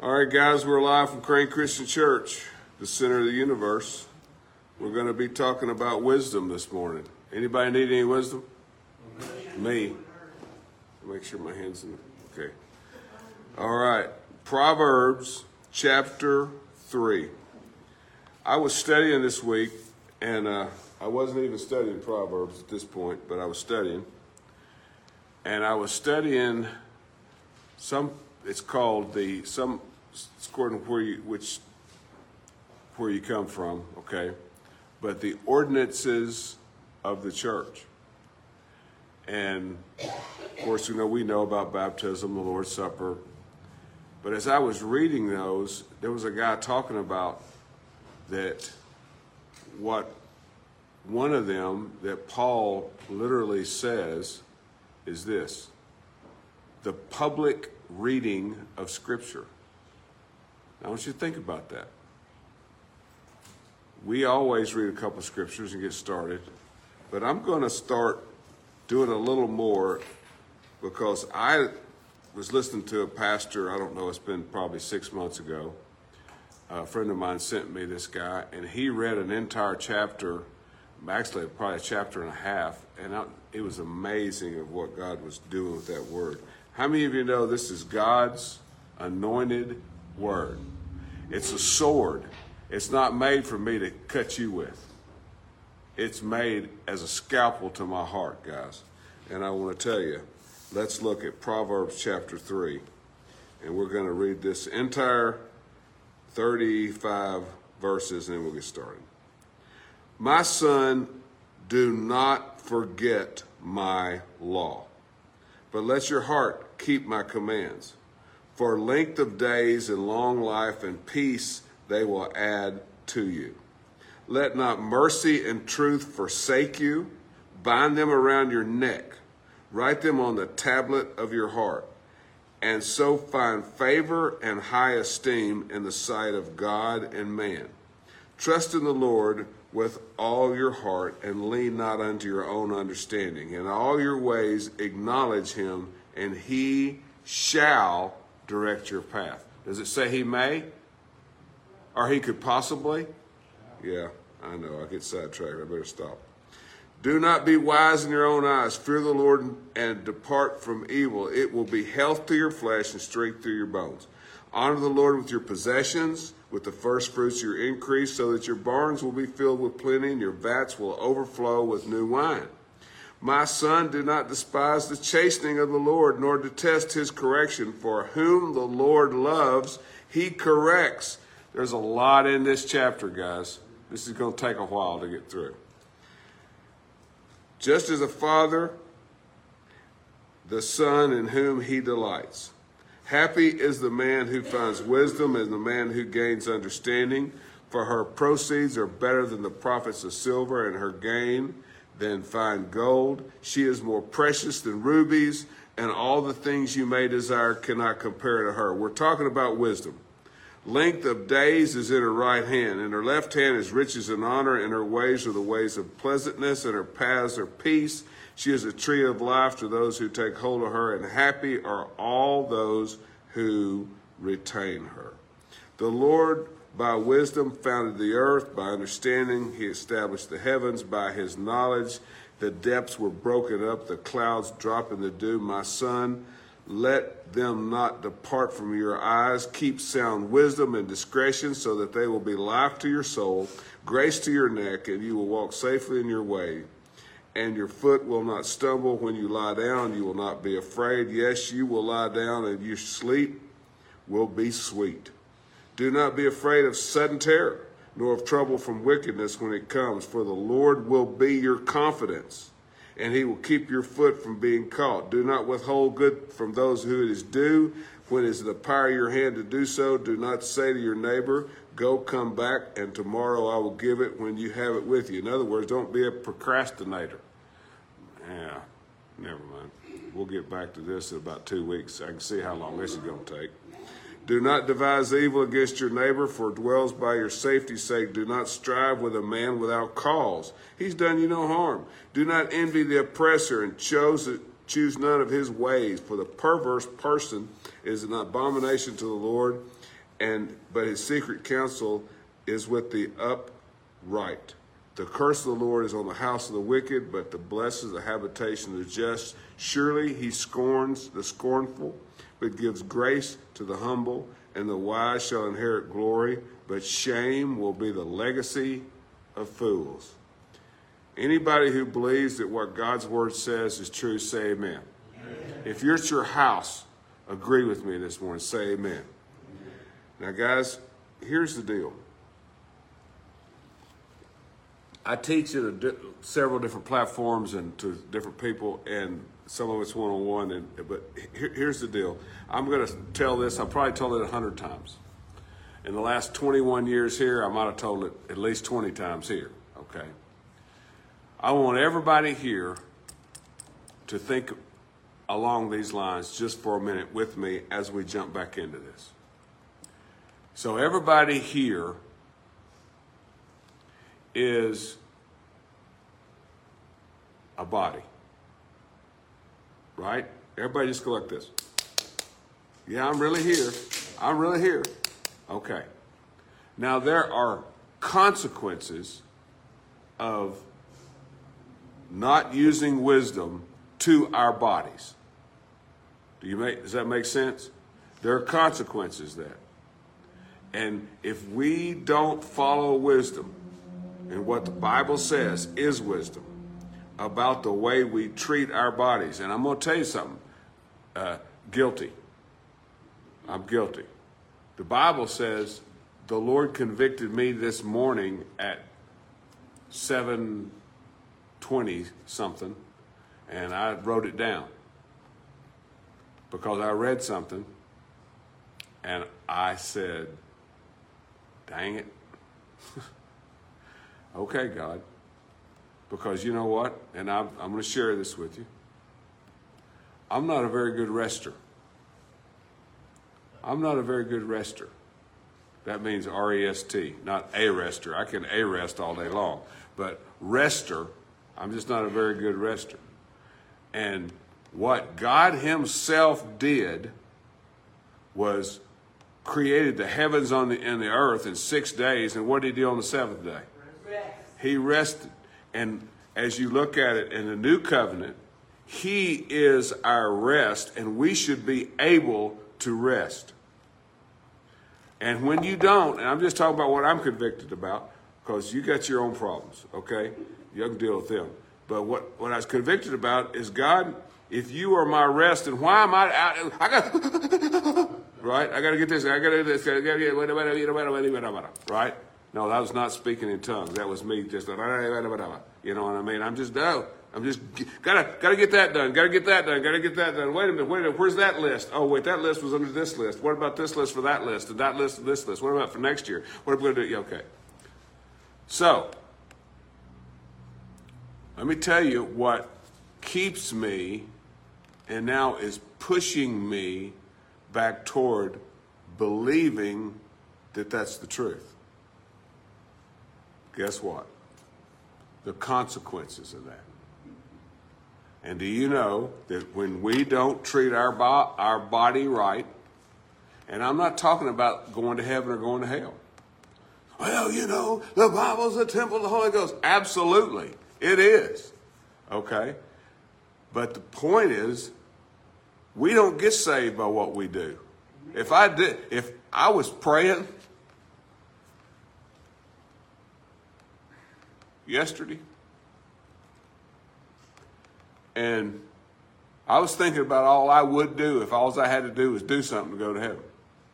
All right, guys, we're live from Crane Christian Church, the center of the universe. We're going to be talking about wisdom this morning. Anybody need any wisdom? Me. Make sure my hand's in. Okay. All right. Proverbs chapter 3. I was studying this week, and I wasn't even studying Proverbs at this point, but I was studying. And I was studying it's called it's according to where you come from, okay? But the ordinances of the church. And of course, we know about baptism, the Lord's Supper. But as I was reading those, there was a guy talking about that one of them that Paul literally says is this: the public reading of Scripture. Now, I want you to think about that. We always read a couple of scriptures and get started, but I'm going to start doing a little more because I was listening to a pastor, I don't know, it's been probably 6 months ago. A friend of mine sent me this guy, and he read an entire chapter, actually probably a chapter and a half, and it was amazing of what God was doing with that word. How many of you know this is God's anointed word? It's a sword. It's not made for me to cut you with. It's made as a scalpel to my heart, guys. And I want to tell you, let's look at Proverbs chapter 3. And we're going to read this entire 35 verses, and then we'll get started. My son, do not forget my law, but let your heart keep my commands. For length of days and long life and peace they will add to you. Let not mercy and truth forsake you. Bind them around your neck. Write them on the tablet of your heart. And so find favor and high esteem in the sight of God and man. Trust in the Lord with all your heart and lean not unto your own understanding. In all your ways acknowledge him, and he shall direct your path. Does it say he may? Or he could possibly? Yeah, I know. I get sidetracked. I better stop. Do not be wise in your own eyes. Fear the Lord and depart from evil. It will be health to your flesh and strength to your bones. Honor the Lord with your possessions, with the first fruits of your increase, so that your barns will be filled with plenty and your vats will overflow with new wine. My son, do not despise the chastening of the Lord, nor detest his correction. For whom the Lord loves, he corrects. There's a lot in this chapter, guys. This is going to take a while to get through. Just as a father, the son in whom he delights. Happy is the man who finds wisdom and the man who gains understanding. For her proceeds are better than the profits of silver, and her gain than fine gold. She is more precious than rubies, and all the things you may desire cannot compare to her. We're talking about wisdom. Length of days is in her right hand, and her left hand is riches and honor, and her ways are the ways of pleasantness, and her paths are peace. She is a tree of life to those who take hold of her, and happy are all those who retain her. The Lord by wisdom founded the earth, by understanding he established the heavens, by his knowledge the depths were broken up, the clouds drop in the dew. My son, let them not depart from your eyes. Keep sound wisdom and discretion, so that they will be life to your soul, grace to your neck, and you will walk safely in your way. And your foot will not stumble when you lie down. You will not be afraid. Yes, you will lie down, and your sleep will be sweet. Do not be afraid of sudden terror, nor of trouble from wickedness when it comes. For the Lord will be your confidence, and he will keep your foot from being caught. Do not withhold good from those who it is due, when it is in the power of your hand to do so. Do not say to your neighbor, go, come back, and tomorrow I will give it when you have it with you. In other words, don't be a procrastinator. Yeah, never mind. We'll get back to this in about 2 weeks. I can see how long this is going to take. Do not devise evil against your neighbor, for it dwells by your safety's sake. Do not strive with a man without cause. He's done you no harm. Do not envy the oppressor and choose none of his ways, for the perverse person is an abomination to the Lord, but his secret counsel is with the upright. The curse of the Lord is on the house of the wicked, but the blessed is the habitation of the just. Surely he scorns the scornful, but gives grace to the humble, and the wise shall inherit glory, but shame will be the legacy of fools. Anybody who believes that what God's word says is true, say amen. Amen. If you're at your house, agree with me this morning, say amen. Now, guys, here's the deal. I teach at several different platforms and to different people, and some of it's one-on-one. But here's the deal. I'm going to tell this. I've probably told it 100 times. In the last 21 years here, I might have told it at least 20 times here, okay? I want everybody here to think along these lines just for a minute with me as we jump back into this. So everybody here is a body, right? Everybody just go like this. Yeah, I'm really here. I'm really here. Okay. Now there are consequences of not using wisdom to our bodies. Does that make sense? There are consequences there. And if we don't follow wisdom, and what the Bible says is wisdom about the way we treat our bodies. And I'm going to tell you something. Guilty. I'm guilty. The Bible says the Lord convicted me this morning at 7:20 something, and I wrote it down because I read something and I said, dang it. Okay, God, because you know what? And I'm going to share this with you. I'm not a very good rester. I'm not a very good rester. That means R-E-S-T, not a rester. I can a-rest all day long. But rester, I'm just not a very good rester. And what God himself did was created the heavens and the earth in 6 days. And what did he do on the seventh day? He rested. And as you look at it in the new covenant, he is our rest, and we should be able to rest. And when you don't, and I'm just talking about what I'm convicted about, because you got your own problems, okay? You can deal with them. But what I was convicted about is, God, if you are my rest, and why am I out? I got, right? I got to get this. I got to do this. I got to get, right? No, that was not speaking in tongues. That was me just, you know what I mean? I'm just gotta get that done. Gotta get that done. Gotta get that done. Wait a minute. Where's that list? Oh, wait, that list was under this list. What about this list for that list? And that list and this list? What about for next year? What are we gonna do? Okay. So, let me tell you what keeps me and now is pushing me back toward believing that that's the truth. Guess what? The consequences of that. And do you know that when we don't treat our body right, and I'm not talking about going to heaven or going to hell. Well, you know, the Bible's a temple of the Holy Ghost. Absolutely, it is. Okay? But the point is, we don't get saved by what we do. If I was praying yesterday, and I was thinking about all I would do if all I had to do was do something to go to heaven.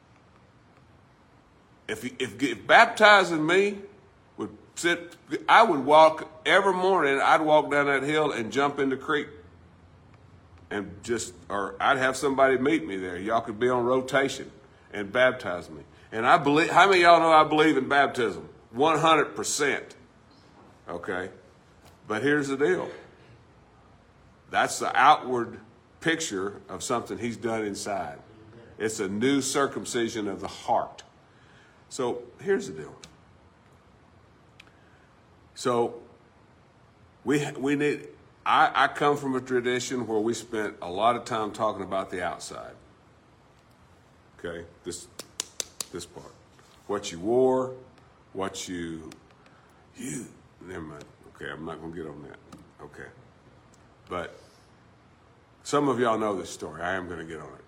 If baptizing me would sit, I would walk every morning. I'd walk down that hill and jump in the creek, and or I'd have somebody meet me there. Y'all could be on rotation and baptize me. And I believe. How many of y'all know I believe in baptism? 100%. Okay, but here's the deal. That's the outward picture of something he's done inside. It's a new circumcision of the heart. So here's the deal. So we need, I come from a tradition where we spent a lot of time talking about the outside. Okay, this part. What you wore, never mind. Okay, I'm not going to get on that. Okay. But some of y'all know this story. I am going to get on it.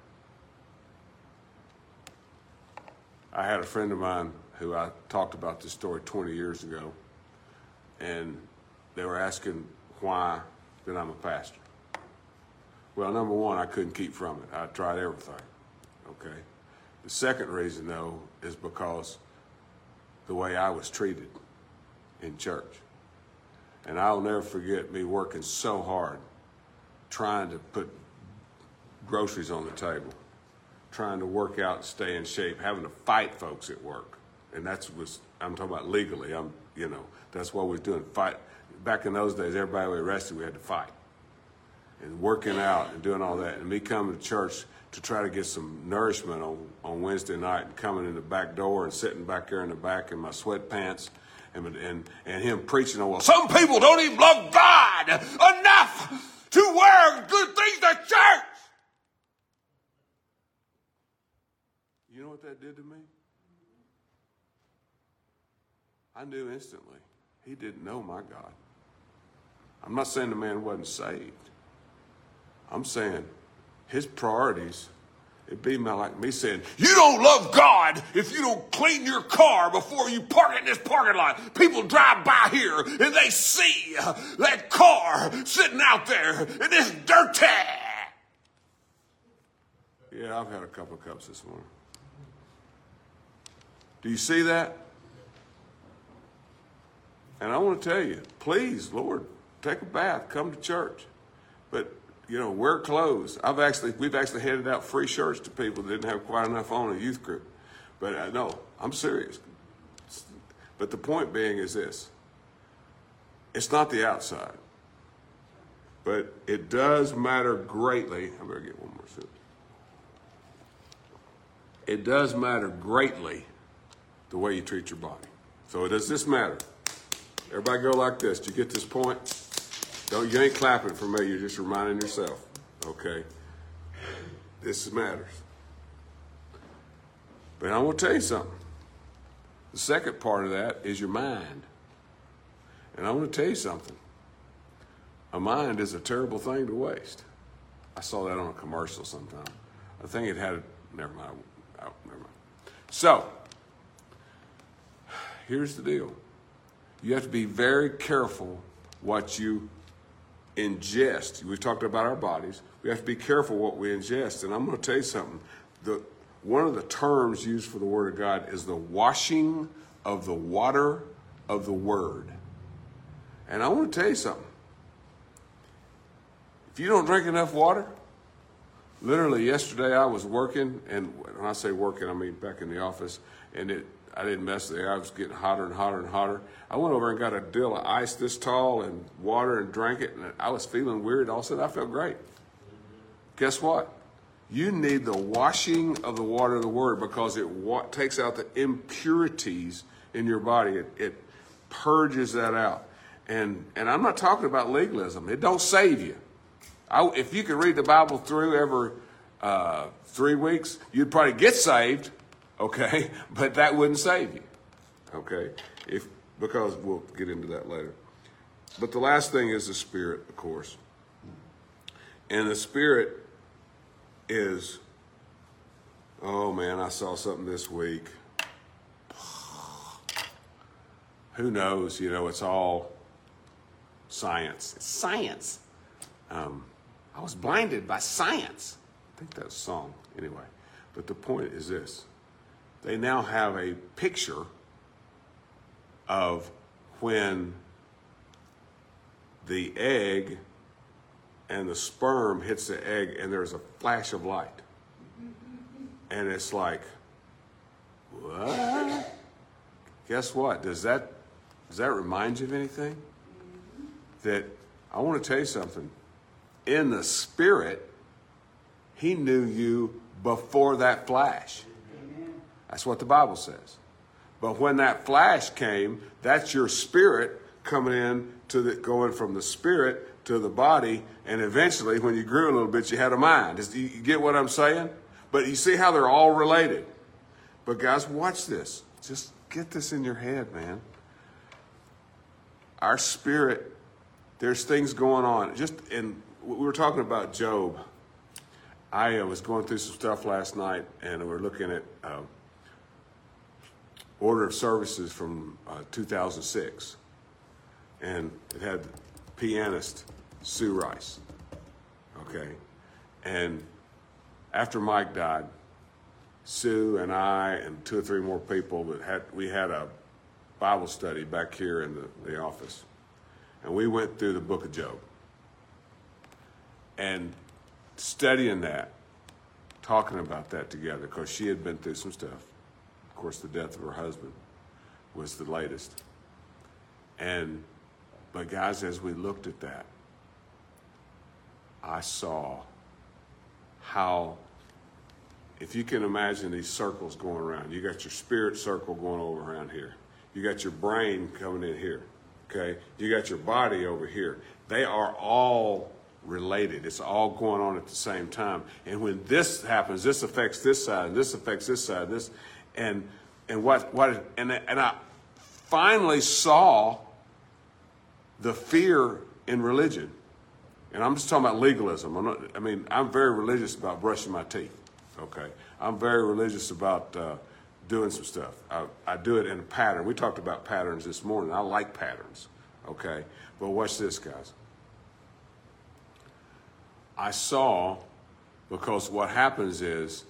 I had a friend of mine who I talked about this story 20 years ago, and they were asking why that I'm a pastor. Well, number one, I couldn't keep from it. I tried everything. Okay. The second reason, though, is because the way I was treated in church. And I'll never forget me working so hard, trying to put groceries on the table, trying to work out and stay in shape, having to fight folks at work. And I'm talking about legally. That's what we was doing. Fight. Back in those days, everybody we arrested, we had to fight. And working out and doing all that. And me coming to church to try to get some nourishment on Wednesday night, and coming in the back door and sitting back there in the back in my sweatpants, and him preaching on, well, some people don't even love God enough to wear good things to church. You know what that did to me? I knew instantly he didn't know my God. I'm not saying the man wasn't saved. I'm saying his priorities, it'd be like me saying, you don't love God if you don't clean your car before you park it in this parking lot. People drive by here and they see that car sitting out there and it's dirty. Yeah, I've had a couple of cups this morning. Do you see that? And I want to tell you, please, Lord, take a bath, come to church. But wear clothes. We've actually handed out free shirts to people that didn't have quite enough on in a youth group. But no, I'm serious. But the point being is this. It's not the outside. But it does matter greatly. I better get one more sip. It does matter greatly the way you treat your body. So does this matter? Everybody go like this. Do you get this point? You ain't clapping for me. You're just reminding yourself. Okay? This matters. But I want to tell you something. The second part of that is your mind. And I want to tell you something. A mind is a terrible thing to waste. I saw that on a commercial sometime. I think it had, never mind. Never mind. So, here's the deal. You have to be very careful what you ingest. We've talked about our bodies. We have to be careful what we ingest. And I'm going to tell you something. One of the terms used for the Word of God is the washing of the water of the Word. And I want to tell you something. If you don't drink enough water, literally yesterday I was working, and when I say working, I mean back in the office, and I didn't mess there. I was getting hotter and hotter and hotter. I went over and got a deal of ice this tall and water and drank it, and I was feeling weird. All of a sudden, I felt great. Guess what? You need the washing of the water of the Word, because it takes out the impurities in your body. It purges that out. And I'm not talking about legalism. It don't save you. If you could read the Bible through every 3 weeks, you'd probably get saved, okay? But that wouldn't save you, okay? Because we'll get into that later. But the last thing is the Spirit, of course. And the Spirit is, oh man, I saw something this week. Who knows? It's all science. It's science. I was blinded by science. I think that's a song. Anyway, but the point is this. They now have a picture of when the egg and the sperm hits the egg and there's a flash of light. And it's like, what? Guess what? Does that remind you of anything? That I want to tell you something. In the Spirit, He knew you before that flash. That's what the Bible says. But when that flash came, that's your spirit coming in going from the spirit to the body, and eventually, when you grew a little bit, you had a mind. You get what I'm saying? But you see how they're all related. But guys, watch this. Just get this in your head, man. Our spirit, there's things going on. We were talking about Job. I was going through some stuff last night, and we were looking at order of services from 2006. And it had pianist Sue Rice. Okay? And after Mike died, Sue and I and 2 or 3 more people we had a Bible study back here in the office. And we went through the book of Job. And studying that, talking about that together, because she had been through some stuff. Of course, the death of her husband was the latest. But guys, as we looked at that, I saw how, if you can imagine these circles going around, you got your spirit circle going over around here. You got your brain coming in here, okay? You got your body over here. They are all related. It's all going on at the same time. And when this happens, this affects this side, and this affects this side, and I finally saw the fear in religion. And I'm just talking about legalism. I'm very religious about brushing my teeth. Okay, I'm very religious about doing some stuff. I do it in a pattern. We talked about patterns this morning. I like patterns. Okay, but watch this, guys. I saw, because what happens is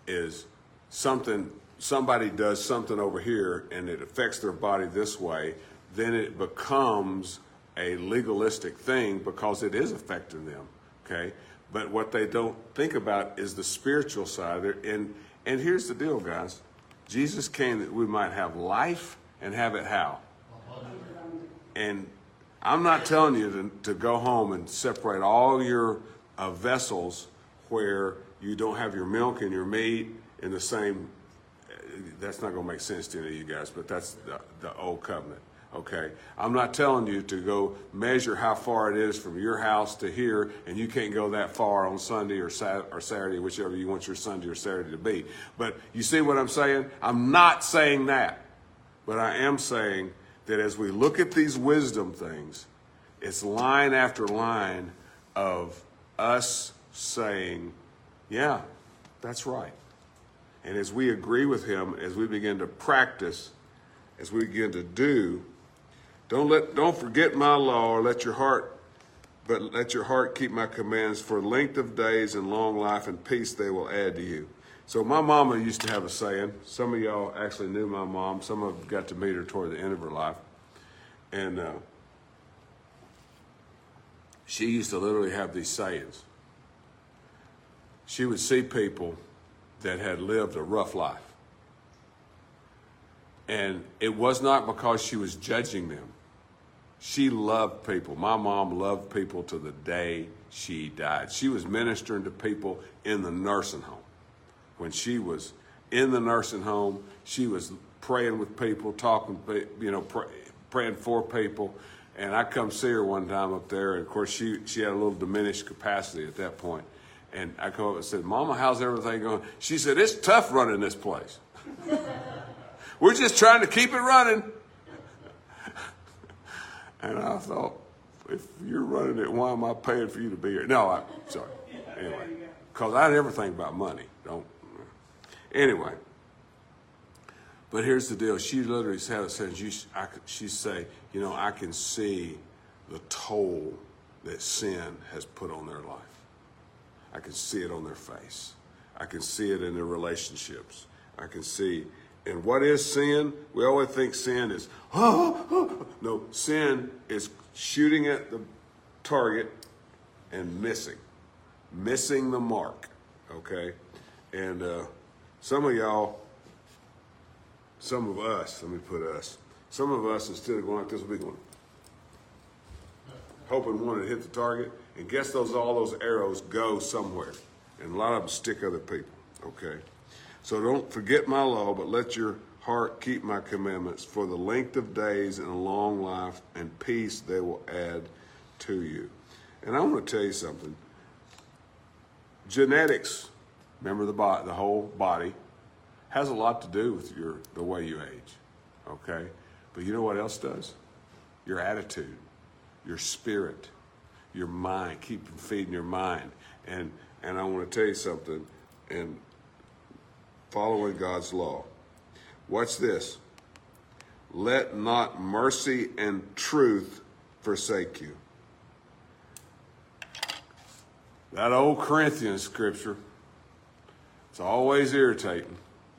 somebody does something over here and it affects their body this way, then it becomes a legalistic thing because it is affecting them. Okay. But what they don't think about is the spiritual side. And here's the deal, guys. Jesus came that we might have life and have it how? And I'm not telling you to go home and separate all your vessels where you don't have your milk and your meat in the same. That's not going to make sense to any of you guys, but that's the old covenant. Okay, I'm not telling you to go measure how far it is from your house to here, and you can't go that far on Sunday or Saturday, whichever you want your Sunday or Saturday to be. But you see what I'm saying? I'm not saying that, but I am saying that as we look at these wisdom things, it's line after line of us saying, yeah, that's right. And as we agree with him, as we begin to practice, as we begin to do, don't forget my law, or let your heart keep my commands. For length of days and long life and peace they will add to you. So my mama used to have a saying. Some of y'all actually knew my mom. Some of you got to meet her toward the end of her life. And she used to literally have these sayings. She would see people that had lived a rough life. And it was not because she was judging them. She loved people. My mom loved people to the day she died. She was ministering to people in the nursing home. When she was in the nursing home, she was praying with people, talking, praying for people. And I come see her one time up there, and of course she had a little diminished capacity at that point. And I come up and said, "Mama, how's everything going?" She said, "It's tough running this place. We're just trying to keep it running." And I thought, if you're running it, why am I paying for you to be here? No, I'm sorry. Anyway, because I never think about money. Anyway. But here's the deal. She literally said, she'd say, I can see the toll that sin has put on their life. I can see it on their face. I can see it in their relationships. I can see. And what is sin? We always think sin is, No, sin is shooting at the target and missing the mark, okay? And some of us, instead of going like this, we'll be going, hoping one to hit the target, and guess all those arrows go somewhere, and a lot of them stick other people, okay? So don't forget my law, but let your heart keep my commandments. For the length of days and a long life and peace they will add to you. And I want to tell you something. Genetics, remember the whole body, has a lot to do with the way you age, okay? But you know what else does? Your attitude, your spirit, your mind, keep feeding your mind. And I want to tell you something, and following God's law. Watch this. Let not mercy and truth forsake you. That old Corinthians scripture, it's always irritating.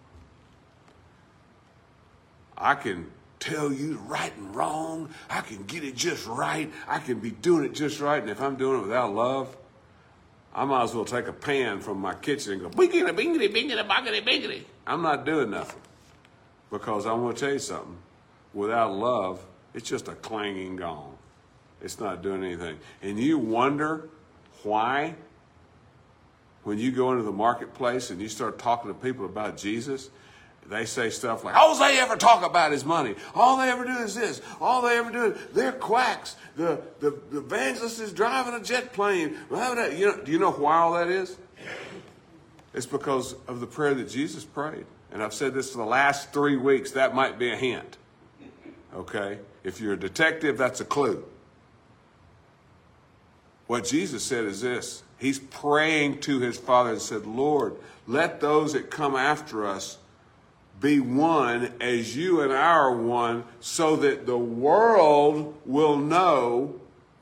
I can tell you right and wrong. I can get it just right. I can be doing it just right. And if I'm doing it without love, I might as well take a pan from my kitchen and go, bingity, bingity, bingity, bingity, bingity. I'm not doing nothing. Because I want to tell you something. Without love, it's just a clanging gong. It's not doing anything. And you wonder why, when you go into the marketplace and you start talking to people about Jesus, they say stuff like, all they ever talk about is money. All they ever do is this. All they ever do is, they're quacks. The evangelist is driving a jet plane. Do you know why all that is? It's because of the prayer that Jesus prayed. And I've said this for the last 3 weeks. That might be a hint. Okay? If you're a detective, that's a clue. What Jesus said is this. He's praying to his Father and said, Lord, let those that come after us be one as you and I are one, so that the world will know,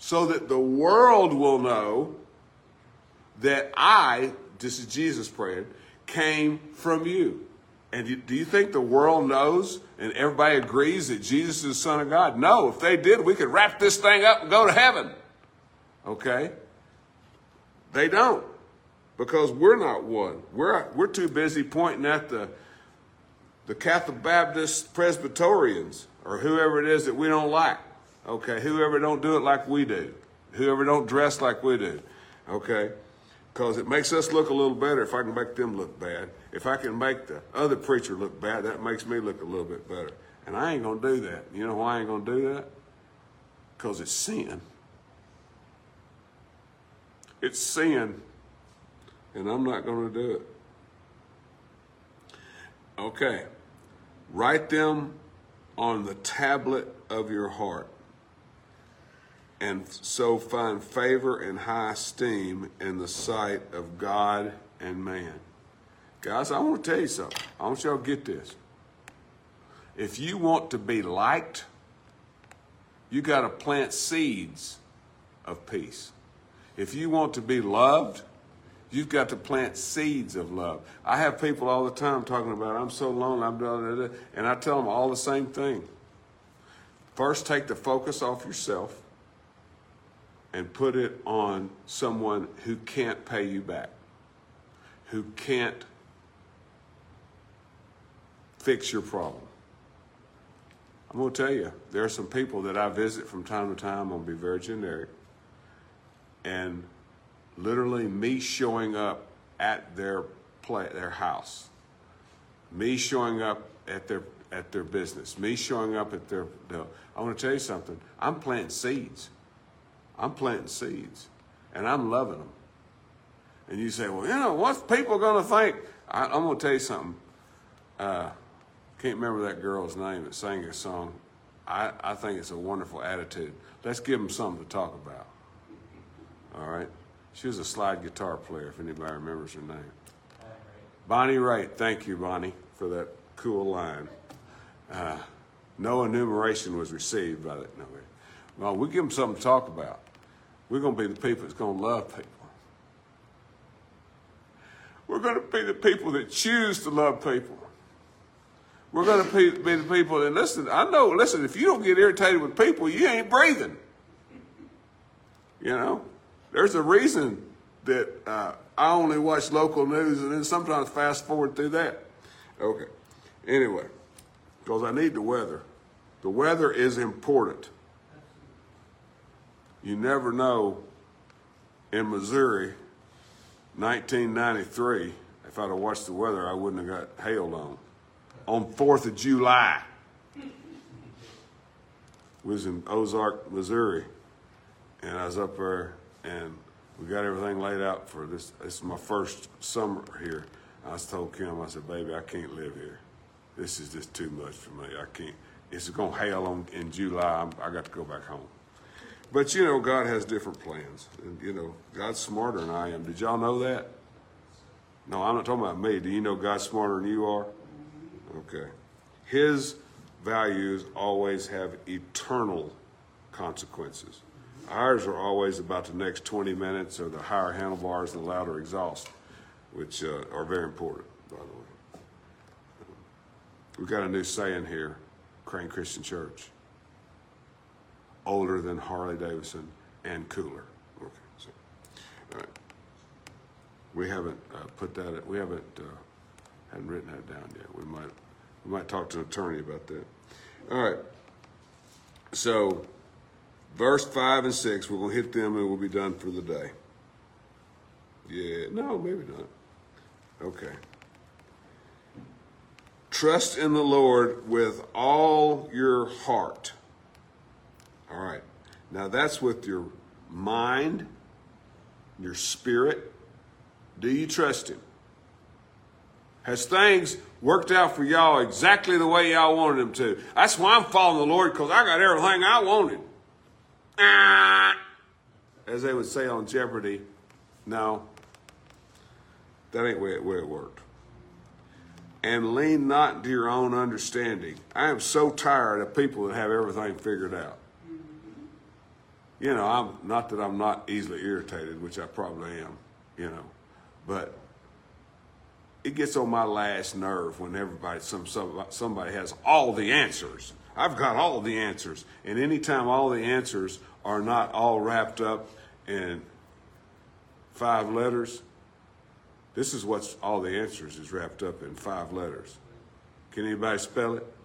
that I, this is Jesus praying, came from you. And do you think the world knows and everybody agrees that Jesus is the Son of God? No, if they did, we could wrap this thing up and go to heaven. Okay? They don't, because we're not one. We're too busy pointing at the Catholic Baptist Presbyterians, or whoever it is that we don't like, okay? Whoever don't do it like we do. Whoever don't dress like we do, okay? Because it makes us look a little better if I can make them look bad. If I can make the other preacher look bad, that makes me look a little bit better. And I ain't going to do that. You know why I ain't going to do that? Because it's sin. It's sin, and I'm not going to do it. Okay. Write them on the tablet of your heart, and so find favor and high esteem in the sight of God and man. Guys, I want to tell you something. I want y'all to get this. If you want to be liked, you got to plant seeds of peace. If you want to be loved, you've got to plant seeds of love. I have people all the time talking about, I'm so lonely, I'm blah, blah, blah, and I tell them all the same thing. First, take the focus off yourself and put it on someone who can't pay you back, who can't fix your problem. I'm going to tell you, there are some people that I visit from time to time. I'm going to be very generic. And literally me showing up at their house, me showing up at their business, me showing up at their, I want to tell you something. I'm planting seeds. And I'm loving them. And you say, well, what's people going to think? I'm going to tell you something. Can't remember that girl's name that sang this song. I think it's a wonderful attitude. Let's give them something to talk about. All right? She was a slide guitar player, if anybody remembers her name. Bonnie Raitt. Thank you, Bonnie, for that cool line. No enumeration was received by that. No, well, we give them something to talk about. We're going to be the people that's going to love people. We're going to be the people that choose to love people. We're going to be the people that, listen, if you don't get irritated with people, you ain't breathing. There's a reason that I only watch local news and then sometimes fast forward through that. Okay. Anyway, because I need the weather. The weather is important. You never know, in Missouri, 1993, if I'd have watched the weather, I wouldn't have got hailed on 4th of July. We was in Ozark, Missouri, and I was up there and we got everything laid out for this. This is my first summer here. I told Kim, I said, baby, I can't live here. This is just too much for me. I can't. It's going to hail in July. I got to go back home. But, you know, God has different plans. And, you know, God's smarter than I am. Did y'all know that? No, I'm not talking about me. Do you know God's smarter than you are? Okay. His values always have eternal consequences. Ours are always about the next 20 minutes or the higher handlebars and the louder exhaust, which are very important, by the way. We've got a new saying here, Crane Christian Church. Older than Harley Davidson and cooler. Okay, so, all right. We haven't put that, we haven't written that down yet. We might talk to an attorney about that. All right. So, verse 5 and 6, we're going to hit them and we'll be done for the day. Yeah, no, maybe not. Okay. Trust in the Lord with all your heart. All right. Now that's with your mind, your spirit. Do you trust him? Has things worked out for y'all exactly the way y'all wanted them to? That's why I'm following the Lord, because I got everything I wanted. As they would say on Jeopardy, no, that ain't the way it worked. And lean not into your own understanding. I am so tired of people that have everything figured out. You know, not that I'm not easily irritated, which I probably am, you know, but it gets on my last nerve when somebody has all the answers. I've got all the answers. And anytime all the answers are not all wrapped up in 5 letters, this is what's all the answers is wrapped up in 5 letters. Can anybody spell it?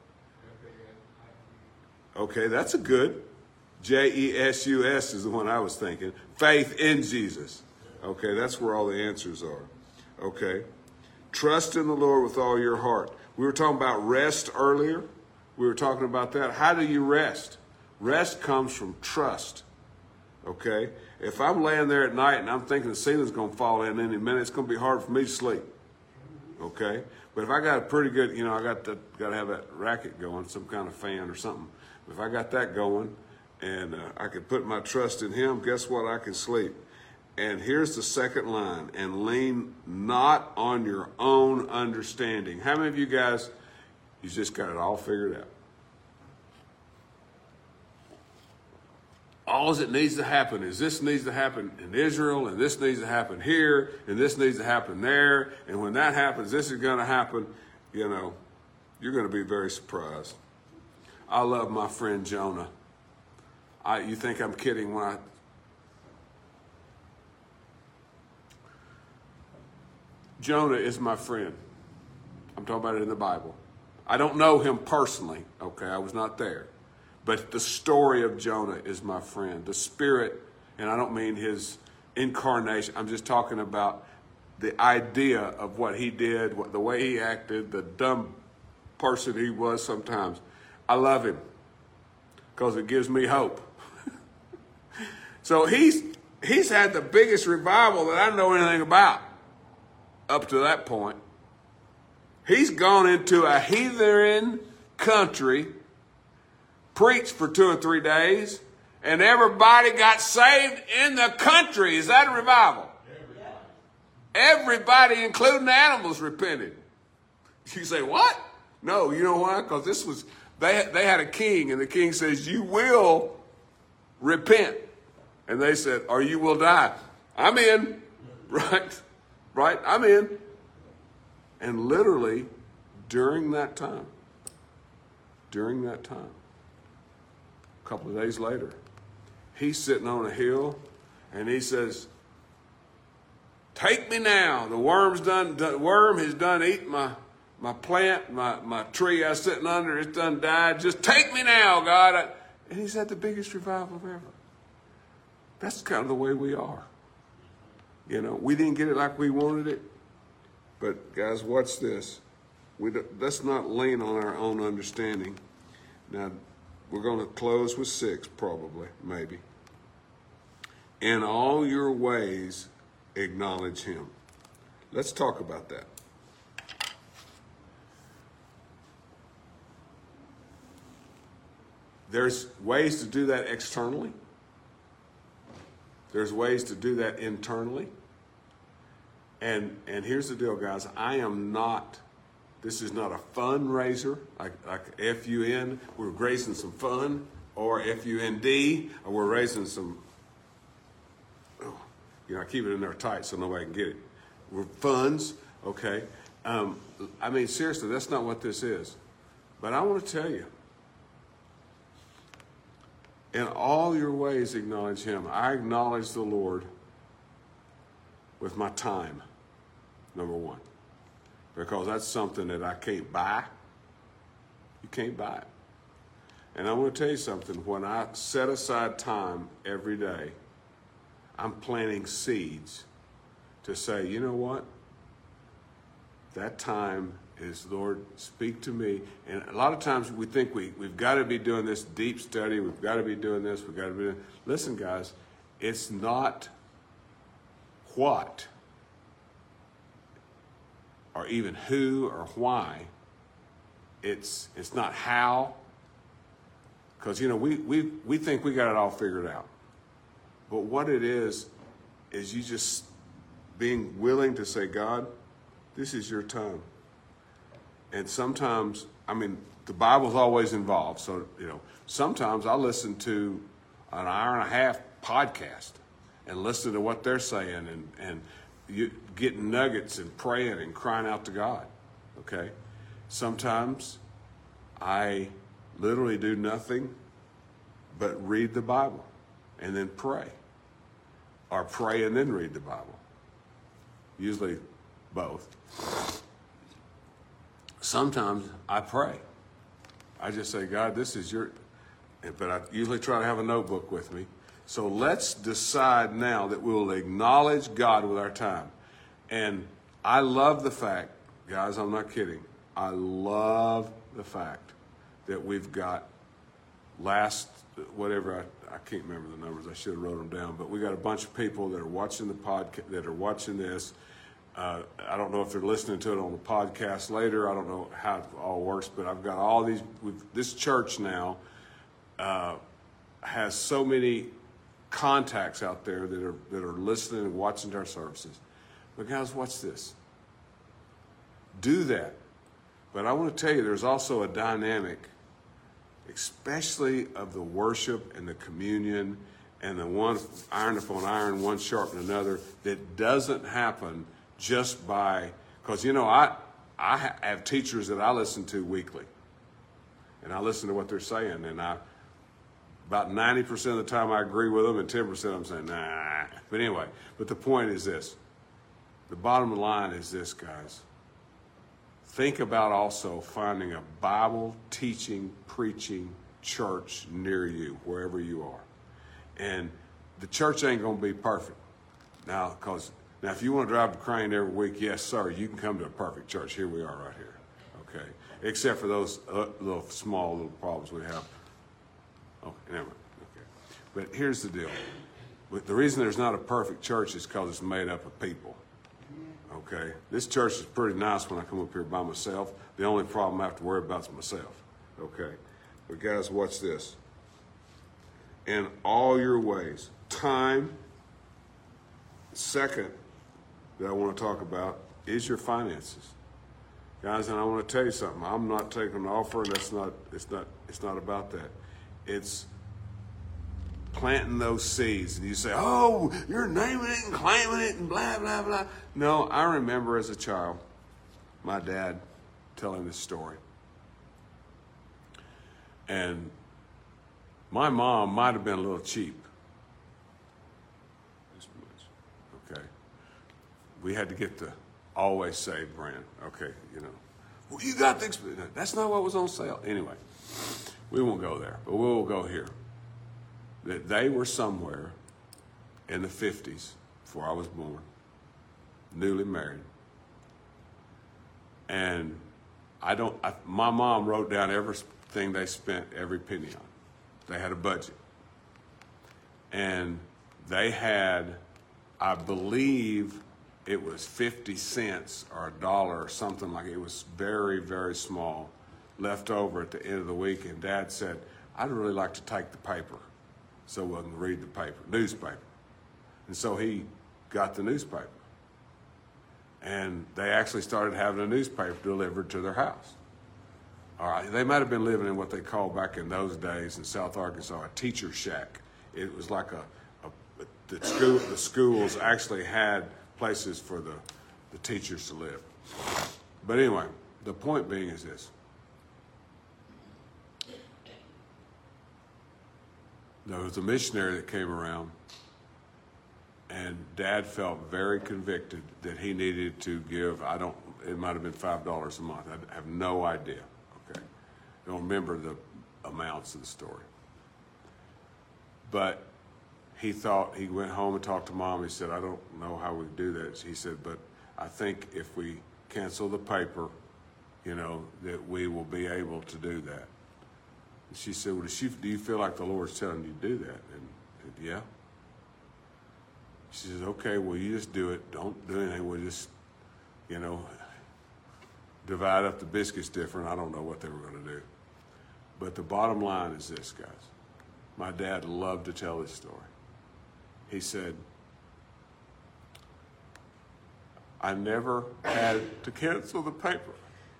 Okay, that's a good. J-E-S-U-S is the one I was thinking. Faith in Jesus. Okay, that's where all the answers are. Okay. Trust in the Lord with all your heart. We were talking about rest earlier. We were talking about that. How do you rest? Rest comes from trust. Okay? If I'm laying there at night and I'm thinking the ceiling's going to fall in any minute, it's going to be hard for me to sleep. Okay? But if I got a pretty good, you know, I got to have that racket going, some kind of fan or something. If I got that going and I could put my trust in him, guess what? I can sleep. And here's the second line, and lean not on your own understanding. How many of you guys, you just got it all figured out? All that needs to happen is this needs to happen in Israel, and this needs to happen here, and this needs to happen there, and when that happens, this is going to happen. You know, you're going to be very surprised. I love my friend Jonah. You think I'm kidding when Jonah is my friend. I'm talking about it in the Bible. I don't know him personally, okay? I was not there. But the story of Jonah is my friend. The spirit, and I don't mean his incarnation. I'm just talking about the idea of what he did, the way he acted, the dumb person he was sometimes. I love him because it gives me hope. So he's had the biggest revival that I know anything about up to that point. He's gone into a heathen country, preached for 2 or 3 days, and everybody got saved in the country. Is that a revival? Everybody, including the animals, repented. You say, what? No, you know why? Because this was, they had a king, and the king says, you will repent. And they said, or you will die. I'm in, right? Right? I'm in. And literally, during that time, a couple of days later, he's sitting on a hill, and he says, take me now. The worm has done eaten my plant, my tree I was sitting under, it's done died. Just take me now, God. And he's had the biggest revival ever. That's kind of the way we are. You know, we didn't get it like we wanted it. But guys, watch this. Let's not lean on our own understanding. Now, we're going to close with 6, probably, maybe. In all your ways, acknowledge him. Let's talk about that. There's ways to do that externally. There's ways to do that internally. And here's the deal, guys. This is not a fundraiser like FUN. We're raising some fun, or FUND, or we're raising some, I keep it in there tight so nobody can get it. We're funds, okay? Seriously, that's not what this is. But I want to tell you, in all your ways, acknowledge him. I acknowledge the Lord with my time, number one, because that's something that I can't buy. You can't buy it. And I want to tell you something. When I set aside time every day, I'm planting seeds to say, you know what? That time is, Lord, speak to me. And a lot of times we think we've got to be doing this deep study. We've got to be doing this. We've got to be doing. Listen, guys, it's not what or even who or why. It's not how. Because, we think we got it all figured out. But what it is you just being willing to say, God, this is your time. And sometimes, the Bible's always involved. So, sometimes I listen to an hour and a half podcast and listen to what they're saying and you getting nuggets and praying and crying out to God. Okay? Sometimes I literally do nothing but read the Bible and then pray. Or pray and then read the Bible. Usually both. Sometimes I pray. I just say, God, this is your, but I usually try to have a notebook with me. So let's decide now that we'll acknowledge God with our time. And I love the fact, guys, I'm not kidding. I love the fact that we've got I can't remember the numbers. I should have wrote them down. But we got a bunch of people that are watching the podcast, that are watching this. I don't know if they're listening to it on the podcast later. I don't know how it all works, but I've got all these. This church now has so many contacts out there that are listening and watching our services. But guys, watch this. Do that. But I want to tell you, there's also a dynamic, especially of the worship and the communion and the one iron upon iron, one sharpen another, that doesn't happen just by, because, I have teachers that I listen to weekly, and I listen to what they're saying, and about 90% of the time I agree with them, and 10% I'm saying, nah. But anyway, the point is this. The bottom line is this, guys. Think about also finding a Bible teaching, preaching church near you, wherever you are. And the church ain't going to be perfect. Now, if you want to drive to Crane every week, yes, sir, you can come to a perfect church. Here we are right here, okay? Except for those little problems we have. Oh, never mind, okay. But here's the deal. The reason there's not a perfect church is because it's made up of people. Okay, this church is pretty nice when I come up here by myself. The only problem I have to worry about is myself. Okay, but guys, watch this. In all your ways, time. Second that I want to talk about is your finances, guys. And I want to tell you something. I'm not taking an offering. It's not about that. It's planting those seeds. And you say, oh, you're naming it and claiming it and blah, blah, blah. No, I remember as a child, my dad telling this story. And my mom might have been a little cheap. Okay. We had to get the Always Save brand. Okay, Well, you got the, that's not what was on sale. Anyway, we won't go there, but we'll go here. That they were somewhere in the 50s before I was born, newly married. And my mom wrote down everything they spent every penny on. They had a budget. And they had, I believe it was 50 cents or $1 or something like it. It was very, very small, left over at the end of the week. And Dad said, I'd really like to take the paper so we can read the paper, newspaper. And so he got the newspaper. And they actually started having a newspaper delivered to their house. All right, they might have been living in what they called back in those days in South Arkansas a teacher shack. It was like the schools actually had places for the teachers to live. But anyway, the point being is this. There was a missionary that came around, and Dad felt very convicted that he needed to give, it might have been $5 a month. I have no idea, okay? I don't remember the amounts of the story. But he went home and talked to Mom. He said, I don't know how we do that. He said, but I think if we cancel the paper, that we will be able to do that. And she said, well, do you feel like the Lord's telling you to do that? And I said, yeah. She says, okay, well, you just do it. Don't do anything. We'll just, divide up the biscuits different. I don't know what they were going to do. But the bottom line is this, guys. My dad loved to tell this story. He said, I never had to cancel the paper.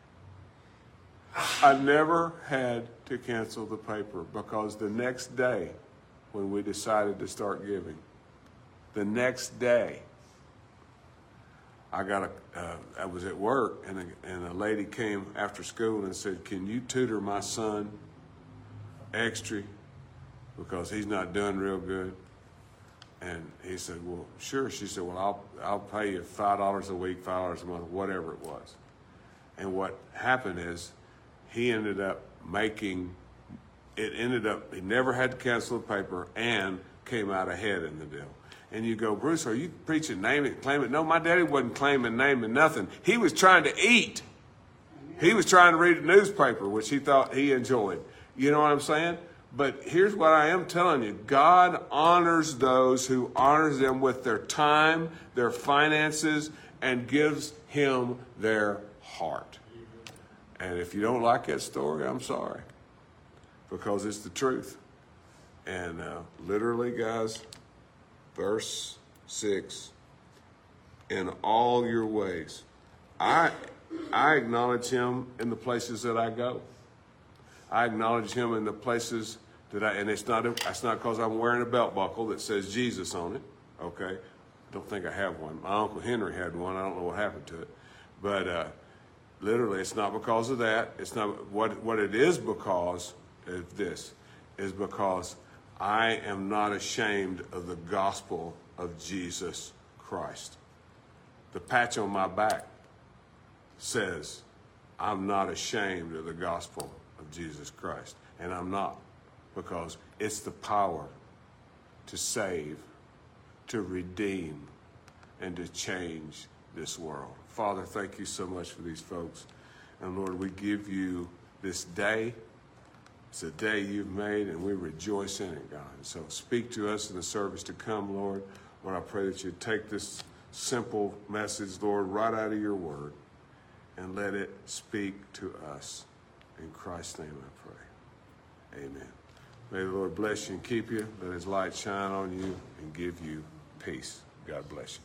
I never had to cancel the paper because the next day when we decided to start giving, the next day, I was at work and a lady came after school and said, can you tutor my son extra because he's not doing real good? And he said, well, sure. She said, well, I'll pay you $5 a week, $5 a month, whatever it was. And what happened is he ended up he never had to cancel the paper and came out ahead in the deal. And you go, Bruce, are you preaching name it, claim it? No, my daddy wasn't claiming, naming nothing. He was trying to eat. He was trying to read a newspaper, which he thought he enjoyed. You know what I'm saying? But here's what I am telling you. God honors those who honors them with their time, their finances, and gives him their heart. And if you don't like that story, I'm sorry. Because it's the truth. And literally, guys, verse 6, in all your ways. I acknowledge him in the places that I go. I acknowledge him in the places and it's not because I'm wearing a belt buckle that says Jesus on it, okay? Don't think I have one. My Uncle Henry had one. I don't know what happened to it. But literally, it's not because of that. It's not what it is because of this, is because I am not ashamed of the gospel of Jesus Christ. The patch on my back says, I'm not ashamed of the gospel of Jesus Christ. And I'm not, because it's the power to save, to redeem, and to change this world. Father, thank you so much for these folks. And Lord, we give you this day. It's a day you've made, and we rejoice in it, God. So speak to us in the service to come, Lord. Lord, I pray that you take this simple message, Lord, right out of your word, and let it speak to us. In Christ's name I pray. Amen. May the Lord bless you and keep you. Let his light shine on you and give you peace. God bless you.